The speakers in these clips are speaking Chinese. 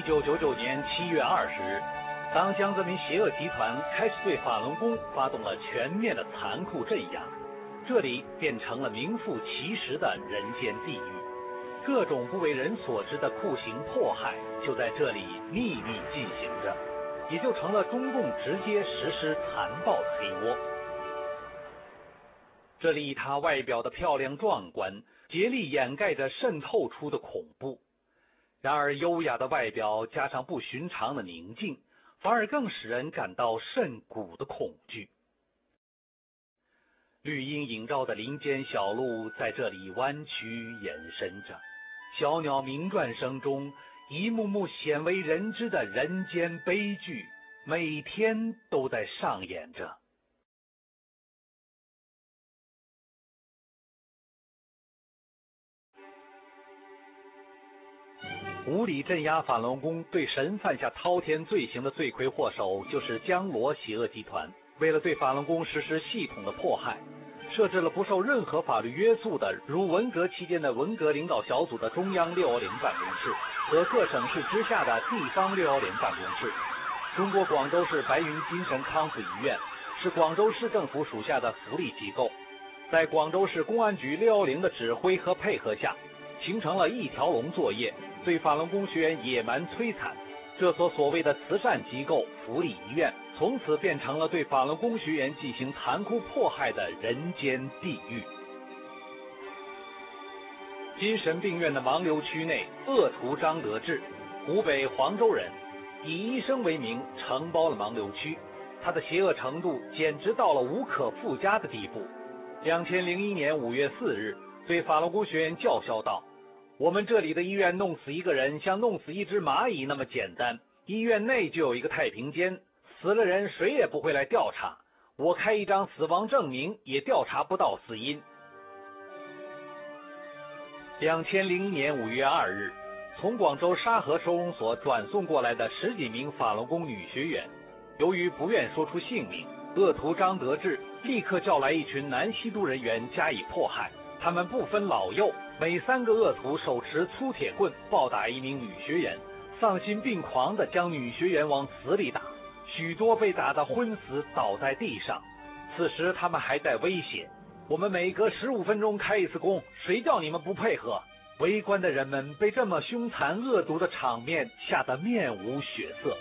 1999年7月20日，当江泽民邪恶集团开始对法轮功发动了全面的残酷镇压，这里变成了名副其实的人间地狱，各种不为人所知的酷刑迫害就在这里秘密进行着，也就成了中共直接实施残暴的黑窝。这里它外表的漂亮壮观，竭力掩盖着渗透出的恐怖。然而优雅的外表加上不寻常的宁静，反而更使人感到渗骨的恐惧。绿荫映照的林间小路在这里弯曲延伸着，小鸟鸣啭声中，一幕幕鲜为人知的人间悲剧每天都在上演着。无理镇压法轮功，对神犯下滔天罪行的罪魁祸首就是江罗邪恶集团。为了对法轮功实施系统的迫害，设置了不受任何法律约束的如文革期间的文革领导小组的中央610办公室和各省市之下的地方610办公室。中国广州市白云精神康复医院是广州市政府属下的福利机构，在广州市公安局610的指挥和配合下，形成了一条龙作业，对法轮功学员野蛮摧残。这所所谓的慈善机构福利医院从此变成了对法轮功学员进行残酷迫害的人间地狱。精神病院的盲流区内，恶徒张德志，湖北黄州人，以医生为名承包了盲流区，他的邪恶程度简直到了无可复加的地步。2001年5月4日，对法轮功学员叫嚣道：我们这里的医院弄死一个人像弄死一只蚂蚁那么简单，医院内就有一个太平间，死了人谁也不会来调查，我开一张死亡证明也调查不到死因。2001年5月2日，从广州沙河收容所转送过来的10几名法轮功女学员，由于不愿说出姓名，恶徒张德志立刻叫来一群男吸毒人员加以迫害，他们不分老幼，每3个恶徒手持粗铁棍暴打一名女学员，丧心病狂地将女学员往死里打，许多被打得昏死倒在地上。此时他们还在威胁：我们每隔15分钟开一次工，谁叫你们不配合？围观的人们被这么凶残恶毒的场面吓得面无血色。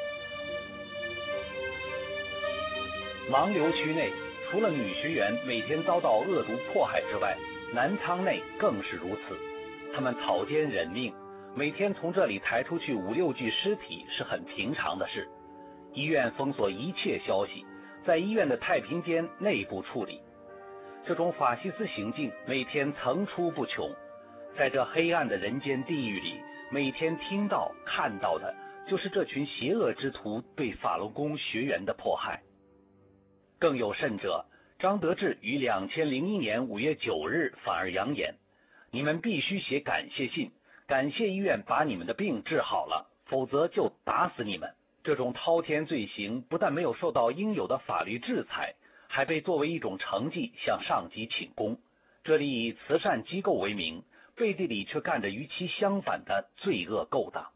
盲流区内，除了女学员每天遭到恶毒迫害之外，男舱内更是如此。他们草菅人命，每天从这里抬出去5、6具尸体是很平常的事。医院封锁一切消息，在医院的太平间内部处理。这种法西斯行径每天层出不穷，在这黑暗的人间地狱里，每天听到看到的就是这群邪恶之徒对法轮功学员的迫害。更有甚者，张德志于2001年5月9日反而扬言：你们必须写感谢信，感谢医院把你们的病治好了，否则就打死你们。这种滔天罪行不但没有受到应有的法律制裁，还被作为一种成绩向上级请功。这里以慈善机构为名，背地里却干着与其相反的罪恶勾当。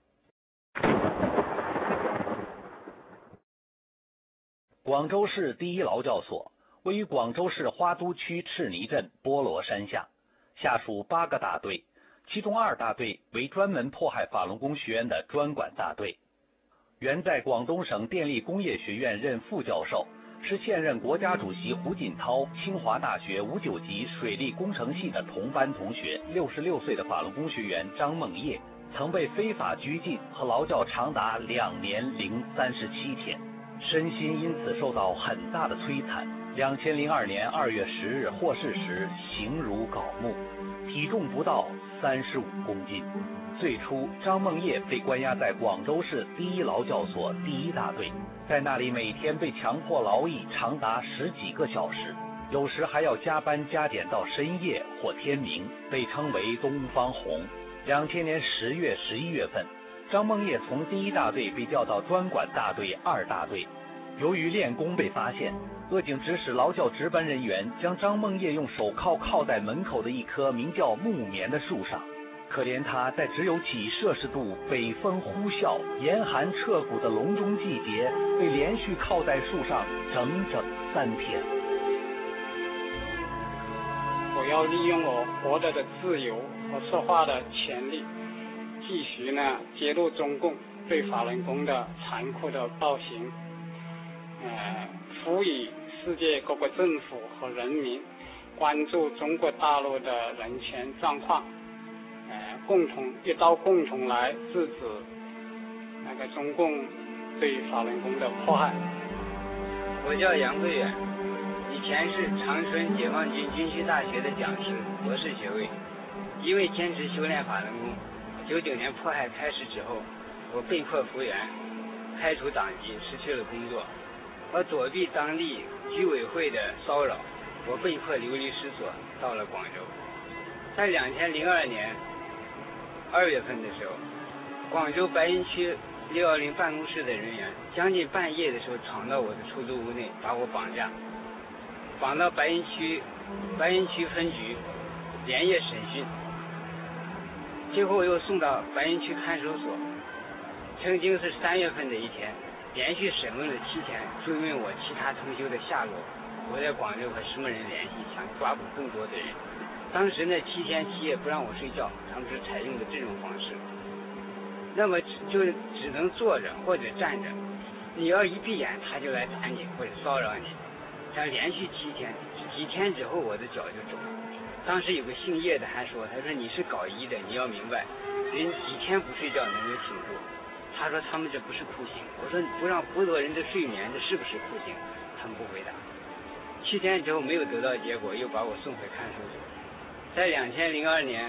广州市第一劳教所位于广州市花都区赤泥镇菠萝山下，下属8个大队，其中2大队为专门迫害法轮功学员的专管大队。原在广东省电力工业学院任副教授，是现任国家主席胡锦涛清华大学59级水利工程系的同班同学，66岁的法轮功学员张梦叶，曾被非法拘禁和劳教长达2年零37天，身心因此受到很大的摧残。2002年2月10日获释时形如槁木，体重不到35公斤。最初张梦叶被关押在广州市第一劳教所第一大队，在那里每天被强迫劳役长达10几个小时，有时还要加班加点到深夜或天明，被称为东方红。2000年10月、11月份，张梦叶从第一大队被调到专管大队2大队。由于练功被发现，恶警指使劳教值班人员将张梦叶用手铐铐在门口的一棵名叫木棉的树上， 可怜他在只有几摄氏度、北风呼啸、严寒彻骨的隆中季节，被连续靠在树上整整3天。 我要利用我活着的自由和说话的权利，继续呢揭露中共对法轮功的残酷的暴行，呼吁世界各国政府和人民关注中国大陆的人权状况，一道共同来制止那个中共对法轮功的迫害。 我叫杨桂远，以前是长春解放军军区大学的讲师，博士学位。因为坚持修炼法轮功，99年迫害开始之后，我被迫复员，开除党籍，失去了工作。我躲避当地居委会的骚扰，我被迫流离失所，到了广州。在2002年2月份的时候，广州白云区610办公室的人员将近半夜的时候闯到我的出租屋内，把我绑架，绑到白云区分局连夜审讯，最后又送到白云区看守所。曾经是3月份的一天，连续审问了7天，追问我其他同修的下落。我在广州和什么人联系，想抓捕更多的人。当时呢7天7夜不让我睡觉，他们是采用的这种方式。那么就只能坐着或者站着，你要一闭眼他就来打你或者骚扰你。这样连续7天，几天之后我的脚就肿了。当时有个姓叶的还说，他说你是搞医的，你要明白，人几天不睡觉能够挺住。他说他们这不是酷刑。我说不让剥夺人的睡眠，这是不是酷刑？他们不回答。7天之后没有得到结果，又把我送回看守所。在2002年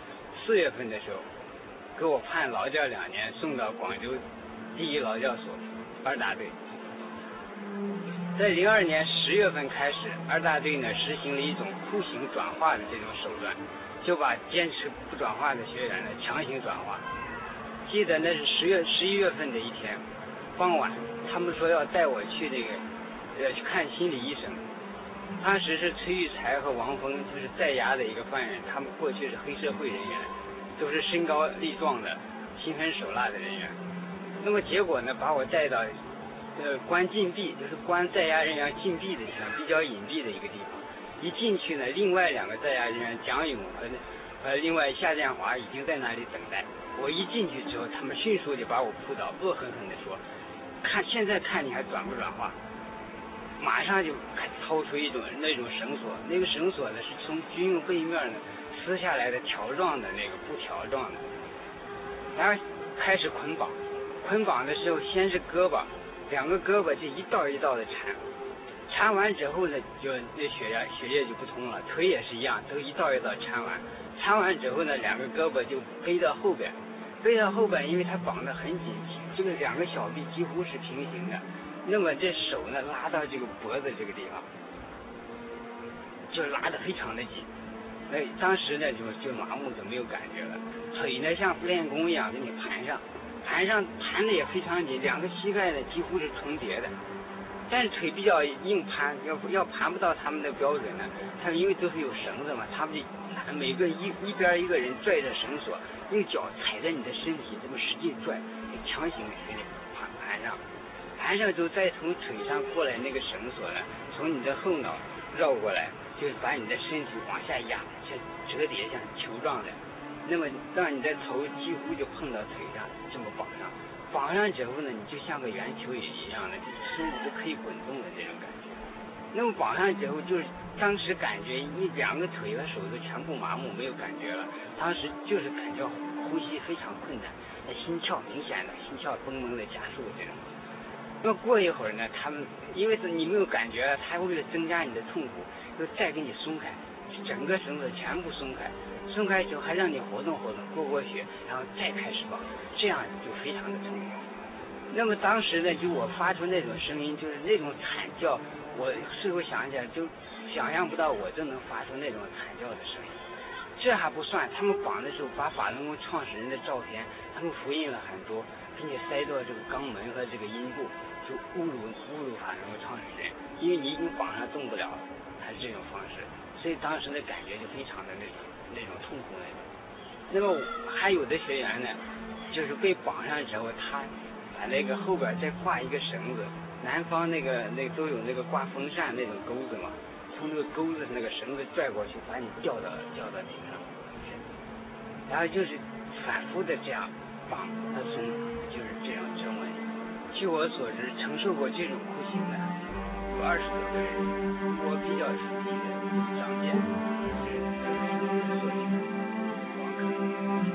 4月份的时候，给我判劳教2年，送到广州第一劳教所2大队。在02年10月份开始，2大队呢实行了一种酷刑转化的这种手段，就把坚持不转化的学员呢强行转化。记得那是11月份的一天傍晚，他们说要带我去去看心理医生。当时是崔玉才和王峰，就是在押的一个犯人，他们过去是黑社会人员，都是身高力壮的、心狠手辣的人员。那么结果呢，把我带到关禁闭，就是关在押人员禁闭的地方，比较隐蔽的一个地方。一进去呢，另外2个在押人员蒋勇和另外夏建华已经在那里等待。我一进去之后，他们迅速就把我扑倒，恶狠狠地说：“现在看你还转不转化？”马上就掏出那种绳索，那个绳索呢是从军用背面呢撕下来的条状的那个布条状的，然后开始捆绑。捆绑的时候，先是胳膊，2个胳膊就一道一道的缠完之后呢，就那血液就不通了。腿也是一样，都一道一道缠完之后呢，2个胳膊就背到后边，因为它绑得很紧，这个2个小臂几乎是平行的。那么这手呢拉到这个脖子这个地方，就拉得非常的紧。当时呢就麻木，就没有感觉了。腿呢像练功一样给你盘的也非常紧，2个膝盖呢几乎是重叠的。但是腿比较硬盘，要盘不到他们的标准呢，他们因为都是有绳子嘛，他们就每个一边一个人拽着绳索，用脚踩着你的身体这么使劲拽，强行给你盘上之后，再从腿上过来那个绳索呢，从你的后脑绕过来，就是把你的身体往下压，像折叠像球状的，那么让你的头几乎就碰到腿上，这么绑上之后呢，你就像个圆球一样的，身体就可以滚动的这种感觉。那么绑上之后，就是当时感觉你2个腿和手都全部麻木，没有感觉了。当时就是感觉呼吸非常困难，心跳明显的心跳蹦蹦的加速这种。那么过一会儿呢，他们因为是你没有感觉，他为了增加你的痛苦，就再给你松开，整个绳子全部松开之后还让你活动过血，然后再开始绑，这样就非常的痛苦。那么当时呢，就我发出那种声音，就是那种惨叫，我事后想起来就想象不到我就能发出那种惨叫的声音。这还不算，他们绑的时候把法轮功创始人的照片，他们复印了很多，并且塞到这个肛门和这个阴部，就侮辱法轮功创始人，因为你已经绑上动不了了，还是这种方式，所以当时的感觉就非常的那种痛苦那种。 那么还有的学员呢，就是被绑上之后，他把那个后边再挂一个绳子，南方那个都有那个挂风扇那种钩子嘛，从那个钩子那个绳子拽过去，把你吊到顶上，然后就是反复的这样绑和松，就是这样折磨你。据我所知，承受过这种酷刑的有20多个人，我比较熟悉的张健，就是所请王克。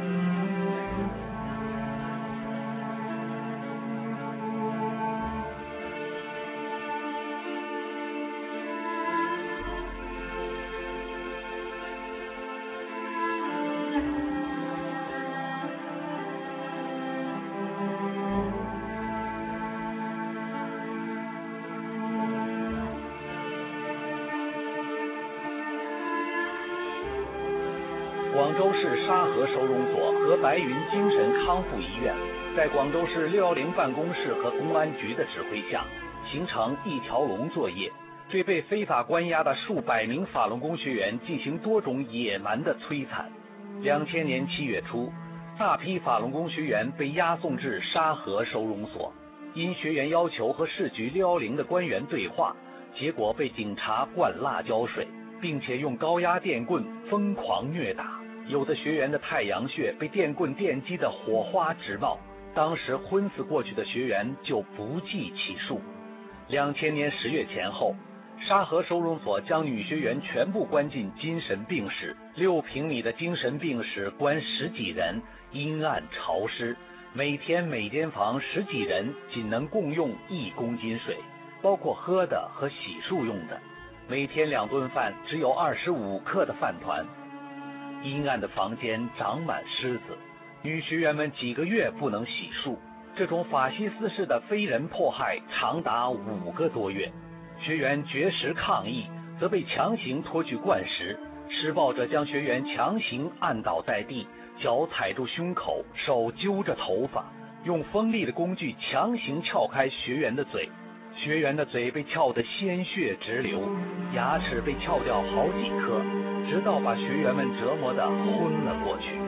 广州市沙河收容所和白云精神康复医院在广州市610办公室和公安局的指挥下，形成一条龙作业，对被非法关押的数百名法轮功学员进行多种野蛮的摧残。2000年7月初，大批法轮功学员被押送至沙河收容所，因学员要求和市局610的官员对话，结果被警察灌辣椒水，并且用高压电棍疯狂虐打。有的学员的太阳穴被电棍电击的火花直冒，当时昏死过去的学员就不计其数。2000年10月前后，沙河收容所将女学员全部关进精神病室，6平米的精神病室关10几人，阴暗潮湿，每天每间房10几人仅能共用1公斤水，包括喝的和洗漱用的，每天2顿饭只有25克的饭团。阴暗的房间长满虱子，女学员们几个月不能洗漱。这种法西斯式的非人迫害长达5个多月，学员绝食抗议，则被强行拖去灌食，施暴者将学员强行按倒在地，脚踩住胸口，手揪着头发，用锋利的工具强行撬开学员的嘴，学员的嘴被撬得鲜血直流，牙齿被撬掉好几颗，直到把学员们折磨得昏了过去。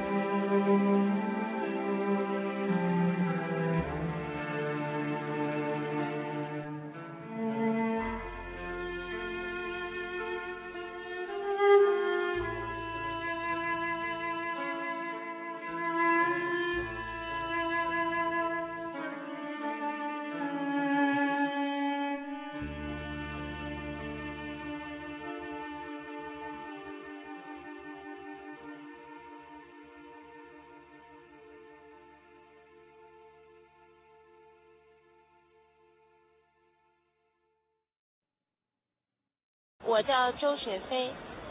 我叫周雪飞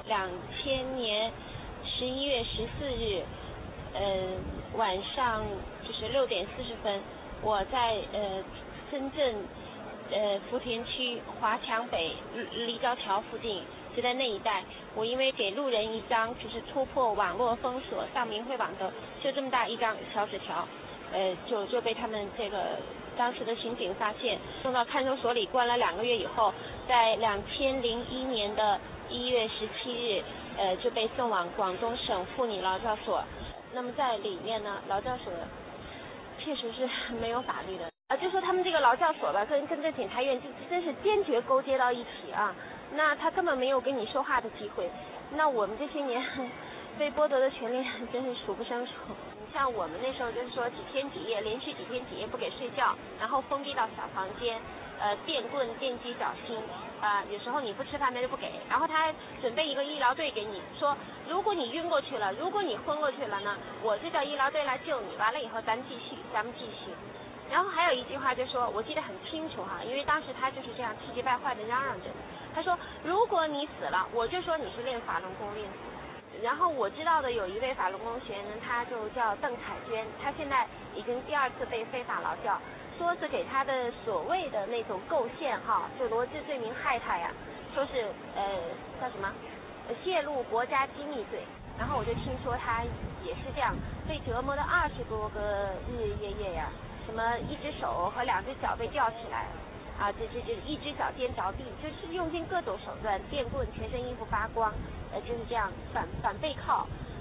，2000年11月14日，晚上就是6点40分，我在深圳福田区华强北立交桥附近，就在那一带，我因为给路人一张就是突破网络封锁上明慧网的就这么大一张小纸条，就被他们这个当时的刑警发现，送到看守所里关了2个月以后，在2001年的1月17日，就被送往广东省妇女劳教所。那么在里面呢，劳教所确实是没有法律的，就说他们这个劳教所吧，跟这检察院真是坚决勾结到一起啊。那他根本没有跟你说话的机会。那我们这些年被剥夺的权利真是数不胜数。像我们那时候就是说几天几夜，连续几天几夜不给睡觉，然后封闭到小房间，电棍电击脚心，有时候你不吃饭他就不给，然后他还准备一个医疗队给你，说如果你晕过去了，如果你昏过去了呢，我就叫医疗队来救你，完了以后咱们继续。然后还有一句话就说，我记得很清楚哈，因为当时他就是这样气急败坏的嚷嚷着，他说如果你死了，我就说你是练法轮功练死的。然后我知道的有一位法轮功学员呢，他就叫邓彩娟，他现在已经第2次被非法劳教，说是给他的所谓的那种构陷哈，就罗织罪名害他呀，说是叫什么泄露国家机密罪。然后我就听说他也是这样被折磨了20多个日日夜夜呀，什么1只手和2只脚被吊起来啊，这1只脚颠着地，就是用尽各种手段，电棍，全身衣服发光，就是这样反背靠，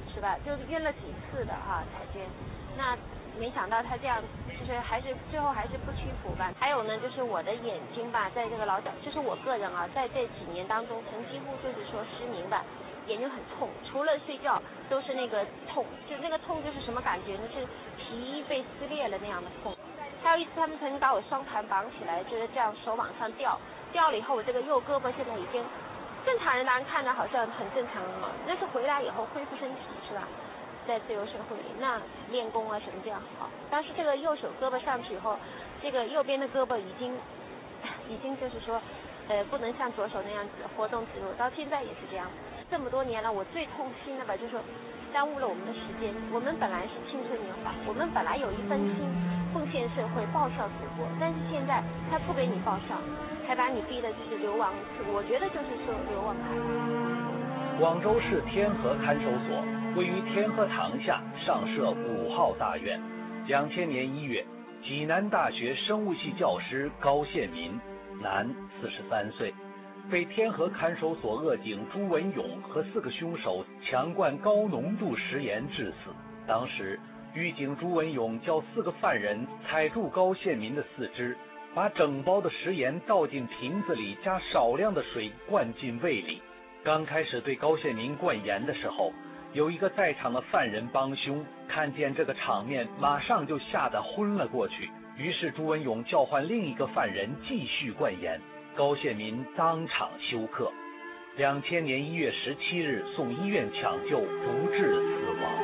是吧？就冤了几次的哈才捐，那没想到他这样就是最后还是不屈服吧。还有呢，就是我的眼睛吧，在这个老脚，就是我个人啊，在这几年当中，曾几乎就是说失明吧，眼睛很痛，除了睡觉都是那个痛，就那个痛就是什么感觉呢？是皮被撕裂了那样的痛。还有一次他们曾经把我双盘绑起来，就是这样手往上吊了以后，我这个右胳膊现在已经正常人当然看着好像很正常了，那是回来以后恢复身体是吧？在自由社会里，那练功啊什么这样好。当时这个右手胳膊上去以后，这个右边的胳膊已经就是说不能像左手那样子活动自如，到现在也是这样。这么多年了，我最痛心的吧，就是说耽误了我们的时间。我们本来是青春年华，我们本来有一份心奉献社会、报效祖国，但是现在他不给你报效，还把你逼的就是流亡，我觉得就是说流亡海。 广州市天河看守所位于天河塘下，上设5号大院。2000年1月，济南大学生物系教师高宪民，男，43岁，被天河看守所恶警朱文勇和4个凶手强灌高浓度食盐致死。当时狱警朱文勇叫4个犯人踩住高宪民的4肢，把整包的食盐倒进瓶子里，加少量的水灌进胃里。刚开始对高宪民灌盐的时候，有一个在场的犯人帮凶看见这个场面，马上就吓得昏了过去。于是朱文勇叫唤另一个犯人继续灌盐，高宪民当场休克。2000年1月17日送医院抢救，不治死亡。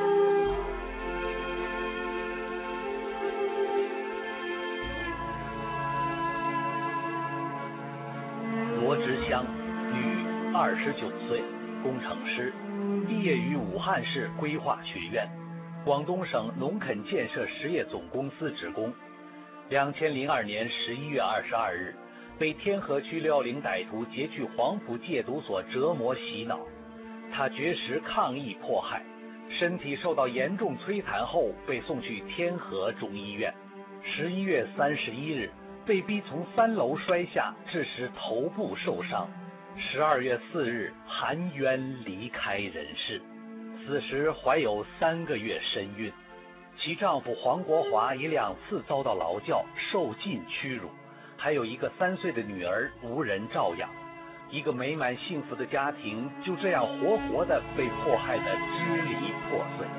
罗之香，女，29岁，工程师，毕业于武汉市规划学院，广东省农垦建设实业总公司职工。2002年11月22日，被天河区610歹徒劫去黄埔戒毒所折磨洗脑，他绝食抗议迫害，身体受到严重摧残后被送去天河中医院。11月31日，被逼从3楼摔下，致使头部受伤。12月4日含冤离开人世，此时怀有3个月身孕。其丈夫黄国华已2次遭到劳教，受尽屈辱，还有一个3岁的女儿无人照养。一个美满幸福的家庭就这样活活的被迫害得支离破碎。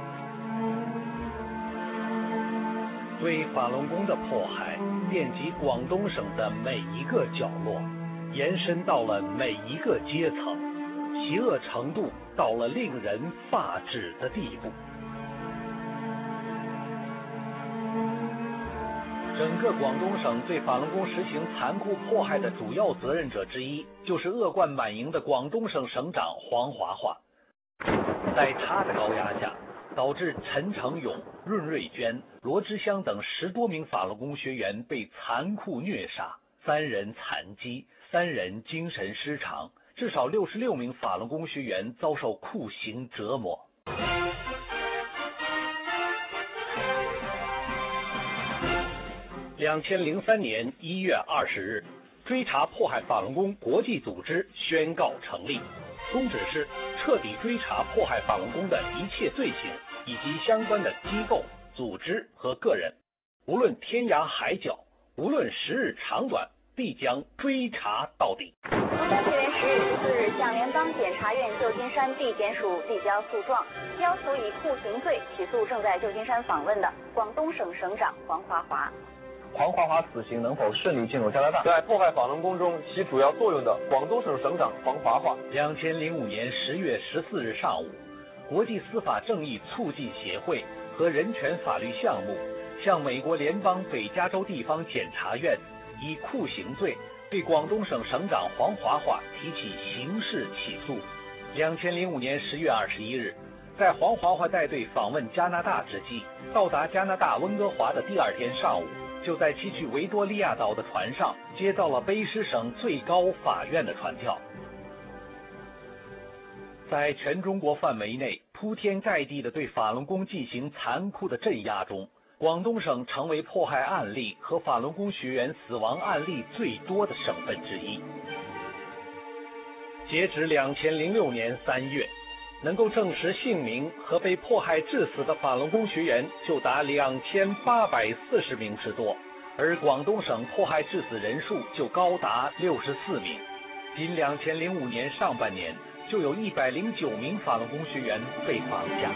对法轮功的迫害遍及广东省的每一个角落，延伸到了每一个阶层，邪恶程度到了令人发指的地步。整个广东省对法轮功实行残酷迫害的主要责任者之一，就是恶贯满盈的广东省省长黄华华。在他的高压下，导致陈成勇、润瑞娟、罗之香等10多名法轮功学员被残酷虐杀，3人残疾，3人精神失常，至少66名法轮功学员遭受酷刑折磨。2003年1月20日，追查迫害法轮功国际组织宣告成立，宗旨是彻底追查迫害法轮功的一切罪行，以及相关的机构、组织和个人，无论天涯海角，无论时日长短，必将追查到底。 福山学员10月14日向联邦检察院旧金山地检署递交诉状，要求以酷刑罪起诉正在旧金山访问的广东省省长黄华华。 黄华华死刑能否顺利进入加拿大？在迫害法轮功中起主要作用的广东省省长黄华华。 2005年10月14日上午，国际司法正义促进协会和人权法律项目向美国联邦北加州地方检察院以酷刑罪对广东省省长黄华华提起刑事起诉。2005年10月21日，在黄华华带队访问加拿大之际，到达加拿大温哥华的第2天上午，就在其去维多利亚岛的船上接到了卑诗省最高法院的传票。在全中国范围内铺天盖地的对法轮功进行残酷的镇压中，广东省成为迫害案例和法轮功学员死亡案例最多的省份之一。截止2006年3月， 能够证实姓名和被迫害致死的法轮功学员就达2840名之多，而广东省迫害致死人数就高达64名。仅2005年上半年就有109名法轮功学员被绑架。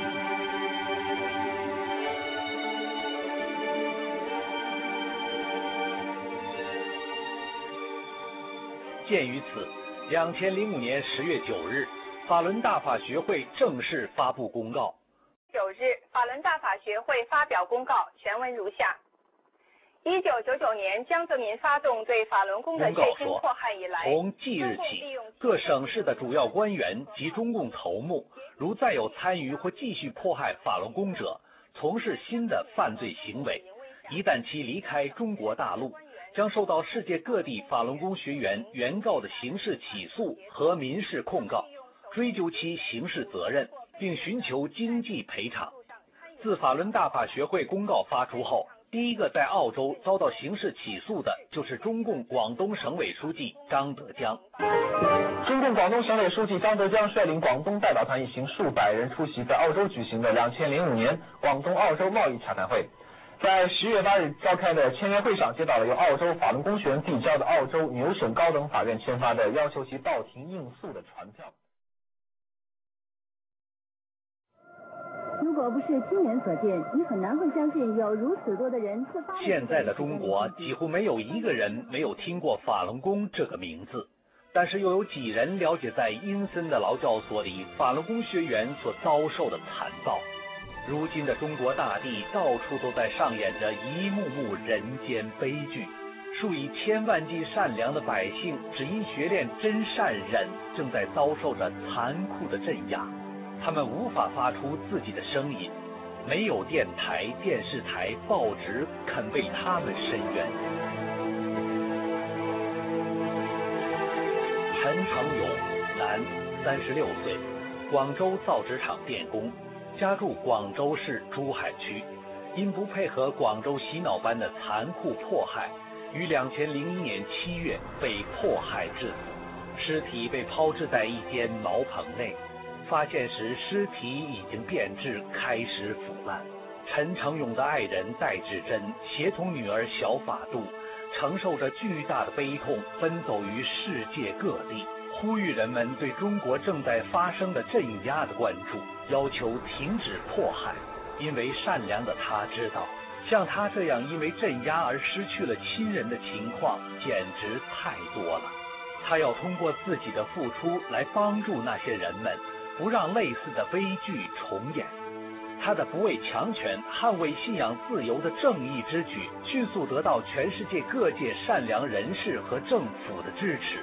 鉴于此，2005年10月9日，法轮大法学会正式发布公告。 9日，法轮大法学会发表公告，全文如下：1999年江泽民发动对法轮功的血腥迫害以来， 从即日起，各省市的主要官员及中共头目，如再有参与或继续迫害法轮功者，从事新的犯罪行为，一旦其离开中国大陆，将受到世界各地法轮功学员原告的刑事起诉和民事控告，追究其刑事责任，并寻求经济赔偿。自法轮大法学会公告发出后，第一个在澳洲遭到刑事起诉的就是中共广东省委书记张德江。 中共广东省委书记张德江率领广东代表团一行数百人出席在澳洲举行的2005年广东澳洲贸易洽谈会。在10月8日召开的签约会上，接到了由澳洲法轮功学员递交的澳洲纽省高等法院签发的要求其到庭应诉的传票。 如果不是亲眼所见，你很难会相信有如此多的人自发。 现在的中国几乎没有一个人没有听过法轮功这个名字，但是又有几人了解在阴森的劳教所里法轮功学员所遭受的残暴。如今的中国大地到处都在上演着一幕幕人间悲剧，数以千万计善良的百姓只因学练真善忍，正在遭受着残酷的镇压。他们无法发出自己的声音，没有电台、电视台、报纸肯为他们伸冤。陈成勇，男，36岁，广州造纸厂电工，家住广州市珠海区，因不配合广州洗脑班的残酷迫害，于2001年7月被迫害致死，尸体被抛掷在一间茅棚内。发现时，尸体已经变质，开始腐烂。陈成勇的爱人戴志珍协同女儿小法度，承受着巨大的悲痛，奔走于世界各地，呼吁人们对中国正在发生的镇压的关注，要求停止迫害。因为善良的他知道，像他这样因为镇压而失去了亲人的情况简直太多了。他要通过自己的付出来帮助那些人们，不让类似的悲剧重演。他的不畏强权、捍卫信仰自由的正义之举，迅速得到全世界各界善良人士和政府的支持。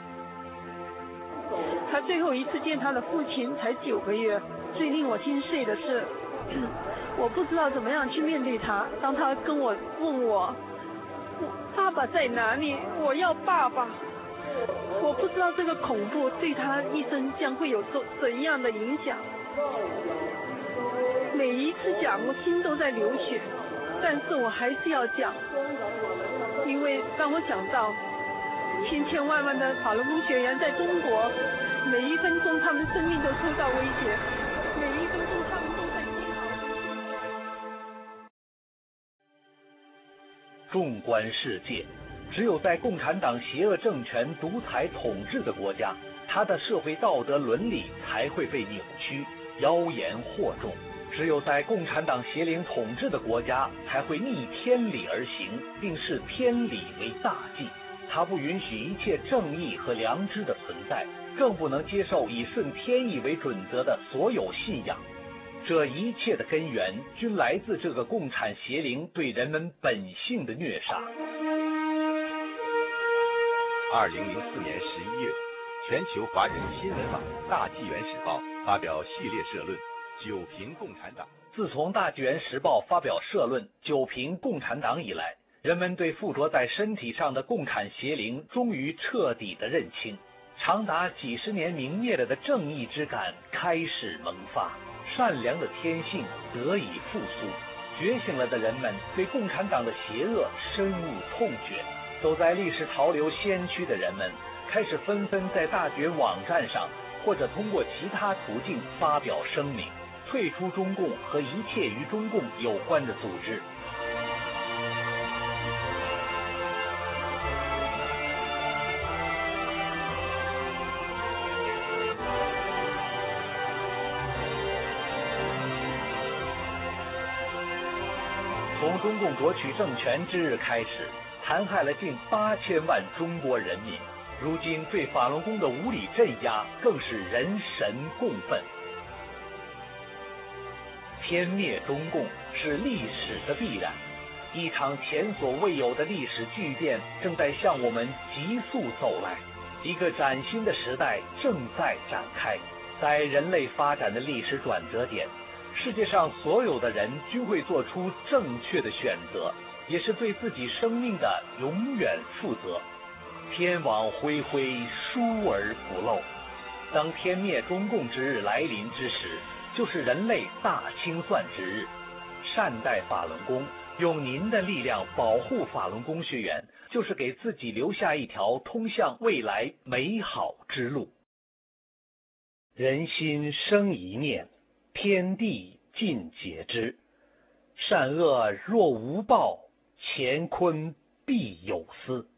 他最后一次见他的父亲才9个月，最令我心碎的是，我不知道怎么样去面对他。当他跟我问我爸爸在哪里，我要爸爸。我不知道这个恐怖对他一生将会有怎样的影响。每一次讲，我心都在流血，但是我还是要讲，因为当我想到千万万的法轮功学员在中国，每一分钟他们生命都受到威胁，每一分钟他们都在煎熬。 纵观世界，只有在共产党邪恶政权独裁统治的国家，他的社会道德伦理才会被扭曲、妖言惑众。只有在共产党邪灵统治的国家，才会逆天理而行，并视天理为大忌。他不允许一切正义和良知的存在，更不能接受以顺天意为准则的所有信仰。这一切的根源，均来自这个共产邪灵对人们本性的虐杀。 2004年11月，全球华人新闻网《大纪元时报》发表系列社论，九评共产党。 自从《大纪元时报》发表社论九评共产党以来，人们对附着在身体上的共产邪灵终于彻底的认清，长达几十年泯灭了的正义之感开始萌发，善良的天性得以复苏，觉醒了的人们对共产党的邪恶深恶痛绝。走在历史潮流先驱的人们，开始纷纷在大觉网站上或者通过其他途径发表声明，退出中共和一切与中共有关的组织。从中共夺取政权之日开始，残害了近8000万中国人民。如今对法轮功的无理镇压更是人神共愤。天灭中共是历史的必然，一场前所未有的历史巨变正在向我们急速走来，一个崭新的时代正在展开。在人类发展的历史转折点，世界上所有的人均会做出正确的选择，也是对自己生命的永远负责。天网恢恢，疏而不漏。当天灭中共之日来临之时，就是人类大清算之日。善待法轮功，用您的力量保护法轮功学员，就是给自己留下一条通向未来美好之路。人心生一念，天地尽皆知。善恶若无报，乾坤必有司。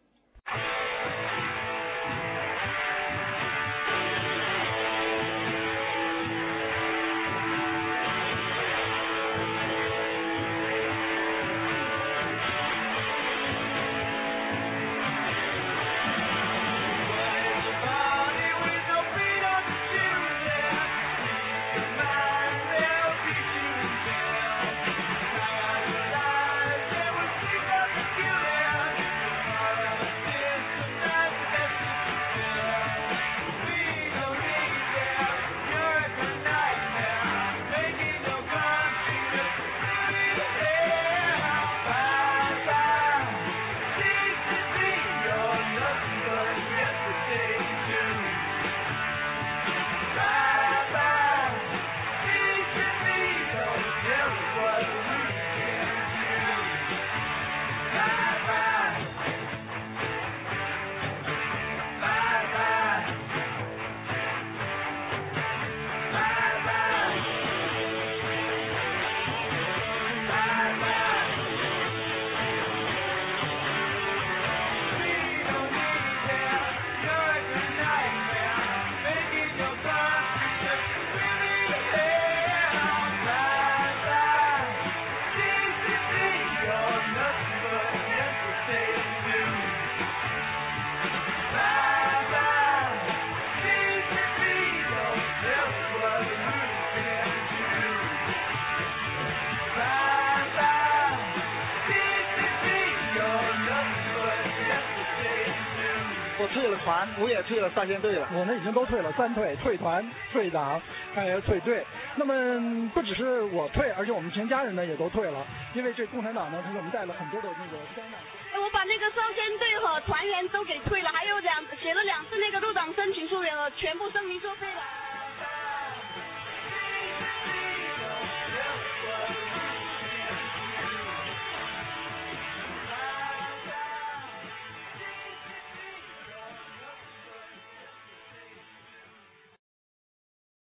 我退了团，我也退了3线队了。我们已经都退了，3退：退团、退党，还有退队。那么不只是我退，而且我们全家人呢也都退了，因为这共产党呢，他给我们带了很多的那个灾难。 我把那个少先队和团员都给退了，还有写了2次那个入党申请书也全部声明作废了。